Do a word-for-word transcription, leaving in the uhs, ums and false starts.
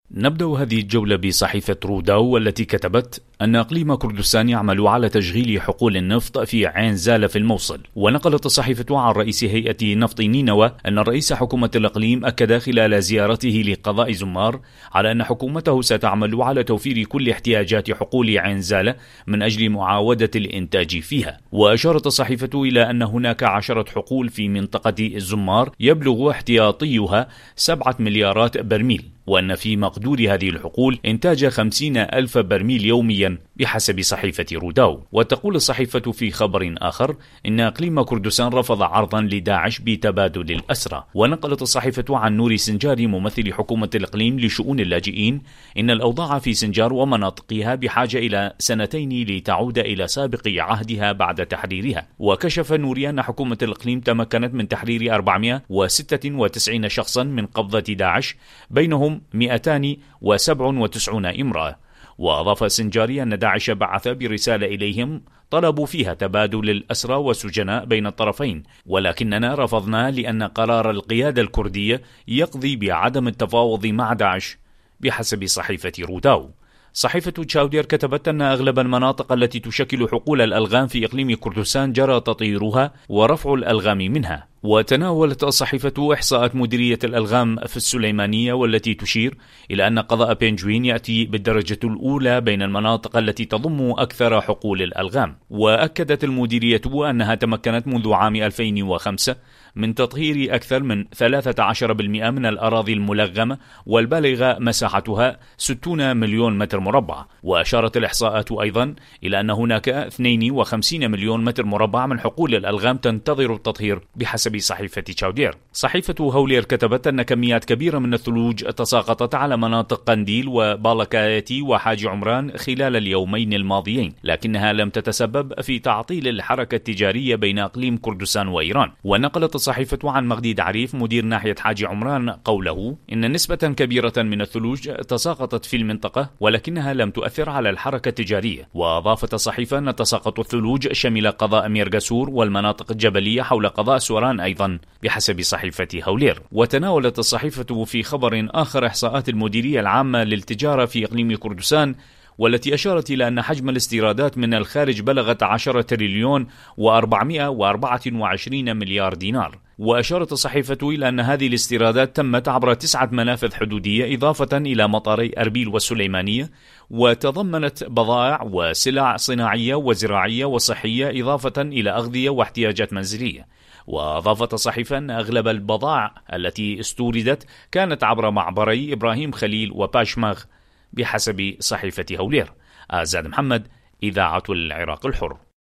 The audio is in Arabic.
نبدأ هذه الجولة بصحيفة روداو والتي كتبت أن إقليم كردستان يعمل على تشغيل حقول النفط في عين زالة في الموصل. ونقلت الصحيفة عن رئيس هيئة نفط نينوى أن رئيس حكومة الإقليم أكد خلال زيارته لقضاء زمار على أن حكومته ستعمل على توفير كل احتياجات حقول عين زالة من أجل معاودة الإنتاج فيها. وأشارت الصحيفة إلى أن هناك عشرة حقول في منطقة زمار يبلغ احتياطيها سبعة مليارات برميل، وأن في مقدور هذه الحقول إنتاج خمسين ألف برميل يوميا بحسب صحيفة روداو. وتقول الصحيفة في خبر آخر إن إقليم كردستان رفض عرضا لداعش بتبادل الأسرى. ونقلت الصحيفة عن نوري سنجاري ممثل حكومة الإقليم لشؤون اللاجئين إن الأوضاع في سنجار ومناطقها بحاجة إلى سنتين لتعود إلى سابق عهدها بعد تحريرها. وكشف نوري أن حكومة الإقليم تمكنت من تحرير أربعمائة وستة وتسعين شخصا من قبضة داعش، بينهم مئتان وسبعة وتسعين امرأة. وأضاف سنجاري أن داعش بعث برسالة إليهم طلبوا فيها تبادل الأسرى والسجناء بين الطرفين، ولكننا رفضنا لأن قرار القيادة الكردية يقضي بعدم التفاوض مع داعش بحسب صحيفة روداو. صحيفة تشاودير كتبت أن أغلب المناطق التي تشكل حقول الألغام في إقليم كردستان جرى تطهيرها ورفع الألغام منها. وتناولت الصحيفة إحصاءات مديرية الألغام في السليمانية والتي تشير إلى أن قضاء بنجوين يأتي بالدرجة الأولى بين المناطق التي تضم أكثر حقول الألغام. وأكدت المديرية أنها تمكنت منذ عام ألفين وخمسة من تطهير أكثر من ثلاثة عشر بالمئة من الأراضي الملغمة والبالغة مساحتها ستين مليون متر مربع. وأشارت الإحصاءات أيضا إلى أن هناك اثنين وخمسين مليون متر مربع من حقول الألغام تنتظر التطهير بحسب صحيفة تشاودير. صحيفة هولير كتبت أن كميات كبيرة من الثلوج تساقطت على مناطق قنديل وبالكايتي وحاج عمران خلال اليومين الماضيين، لكنها لم تتسبب في تعطيل الحركة التجارية بين إقليم كردستان وإيران. ونقلت الصحيفة عن مغدي عريف مدير ناحية حاج عمران قوله إن نسبة كبيرة من الثلوج تساقطت في المنطقة ولكنها لم تؤثر على الحركة التجارية. وأضافت الصحيفة أن تساقط الثلوج شمل قضاء ميرغسور والمناطق الجبلية حول قضاء سوران أيضا بحسب صحيفة هولير. وتناولت الصحيفة في خبر آخر إحصاءات المديرية العامة للتجارة في إقليم كردستان، والتي أشارت إلى أن حجم الاستيرادات من الخارج بلغت عشرة تريليون وأربعمائة وأربعة وعشرين مليار دينار. وأشارت الصحيفة إلى أن هذه الاستيرادات تمت عبر تسعة منافذ حدودية إضافة إلى مطاري أربيل والسليمانية، وتضمنت بضائع وسلع صناعية وزراعية وصحية إضافة إلى أغذية واحتياجات منزلية. وأضافت الصحيفة أن أغلب البضائع التي استوردت كانت عبر معبري إبراهيم خليل وباشماغ بحسب صحيفة هولير. آزاد محمد، إذاعة العراق الحر.